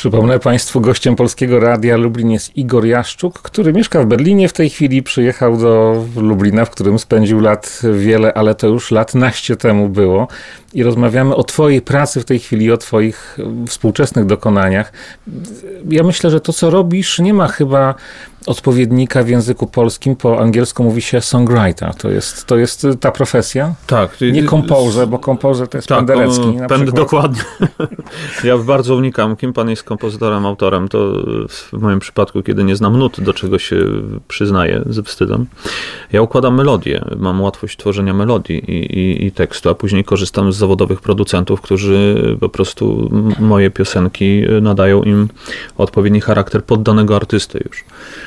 Przypomnę Państwu, gościem Polskiego Radia Lublin jest Igor Jaszczuk, który mieszka w Berlinie w tej chwili. Przyjechał do Lublina, w którym spędził lat wiele, ale to już lat naście temu było. I rozmawiamy o twojej pracy w tej chwili, o twoich współczesnych dokonaniach. Ja myślę, że to, co robisz, nie ma chyba odpowiednika w języku polskim. Po angielsku mówi się songwriter. To jest ta profesja? Tak. Nie composer, bo composer to jest Penderecki. Dokładnie. Ja bardzo unikam, kim pan jest kompozytorem, autorem. To w moim przypadku, kiedy nie znam nut, do czego się przyznaję ze wstydem. Ja układam melodię. Mam łatwość tworzenia melodii i tekstu, a później korzystam z zawodowych producentów, którzy po prostu moje piosenki nadają im odpowiedni charakter poddanego artysty już.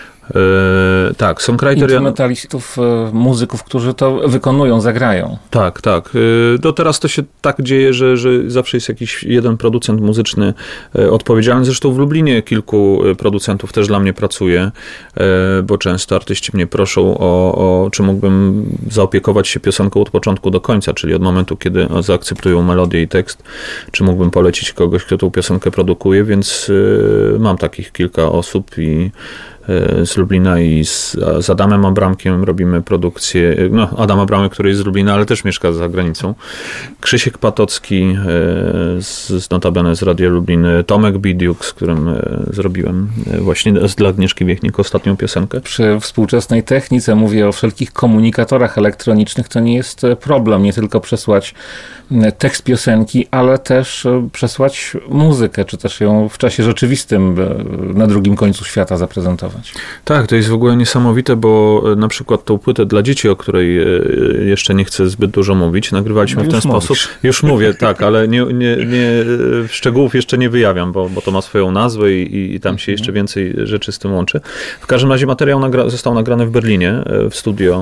Tak, songwriter... Instrumentalistów, muzyków, którzy to wykonują, zagrają. Tak. Do teraz to się tak dzieje, że zawsze jest jakiś jeden producent muzyczny odpowiedzialny. Zresztą w Lublinie kilku producentów też dla mnie pracuje, bo często artyści mnie proszą czy mógłbym zaopiekować się piosenką od początku do końca, czyli od momentu, kiedy zaakceptują melodię i tekst, czy mógłbym polecić kogoś, kto tą piosenkę produkuje, więc mam takich kilka osób i z Lublina i z Adamem Abramkiem robimy produkcję. Adam Abramek, który jest z Lublina, ale też mieszka za granicą. Krzysiek Patocki notabene z Radia Lublin. Tomek Bidiuk, z którym zrobiłem właśnie dla Agnieszki Wiechnik ostatnią piosenkę. Przy współczesnej technice, mówię o wszelkich komunikatorach elektronicznych, to nie jest problem nie tylko przesłać tekst piosenki, ale też przesłać muzykę, czy też ją w czasie rzeczywistym na drugim końcu świata zaprezentować. Tak, to jest w ogóle niesamowite, bo na przykład tą płytę dla dzieci, o której jeszcze nie chcę zbyt dużo mówić, nagrywaliśmy w ten sposób. Już mówię, tak, ale nie szczegółów jeszcze nie wyjawiam, bo to ma swoją nazwę i tam się jeszcze więcej rzeczy z tym łączy. W każdym razie materiał został nagrany w Berlinie, w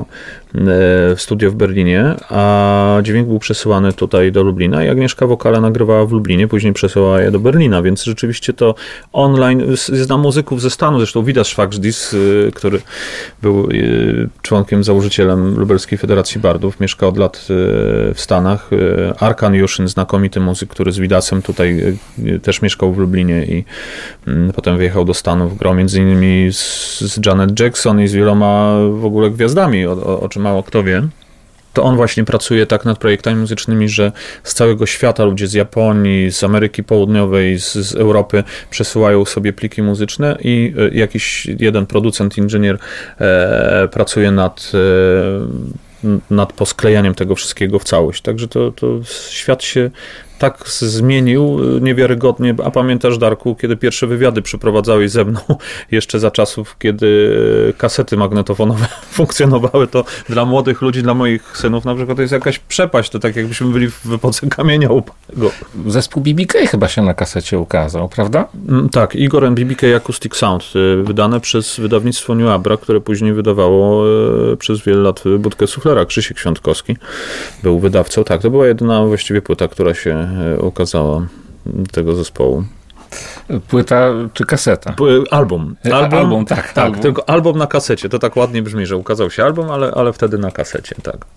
studio w Berlinie, a dźwięk był przesyłany tutaj do Lublina i Agnieszka wokale nagrywała w Lublinie, później przesyłała je do Berlina, więc rzeczywiście to online, znam muzyków ze Stanów, zresztą Widas Szwagżdis, który był członkiem, założycielem Lubelskiej Federacji Bardów, mieszka od lat w Stanach. Arkan Juszyn, znakomity muzyk, który z Widasem tutaj też mieszkał w Lublinie i potem wyjechał do Stanów, grał między innymi z Janet Jackson i z wieloma w ogóle gwiazdami, o czym mało kto wie. To on właśnie pracuje tak nad projektami muzycznymi, że z całego świata ludzie z Japonii, z Ameryki Południowej, z Europy przesyłają sobie pliki muzyczne i jakiś jeden producent, inżynier pracuje nad posklejaniem tego wszystkiego w całość. Także to świat się tak zmienił niewiarygodnie. A pamiętasz, Darku, kiedy pierwsze wywiady przeprowadzałeś ze mną, jeszcze za czasów, kiedy kasety magnetofonowe funkcjonowały, to dla młodych ludzi, dla moich synów na przykład to jest jakaś przepaść. To tak jakbyśmy byli w epoce kamienia łupanego. Zespół BBK chyba się na kasecie ukazał, prawda? Tak, Igor and BBK Acoustic Sound, wydane przez wydawnictwo New Abra, które później wydawało przez wiele lat Budkę Suflera. Krzysiek Świątkowski był wydawcą. Tak, to była jedyna właściwie płyta, która się ukazała tego zespołu. Płyta czy kaseta? Album. Album, tak. Tak, tylko album na kasecie. To tak ładnie brzmi, że ukazał się album, ale wtedy na kasecie, tak.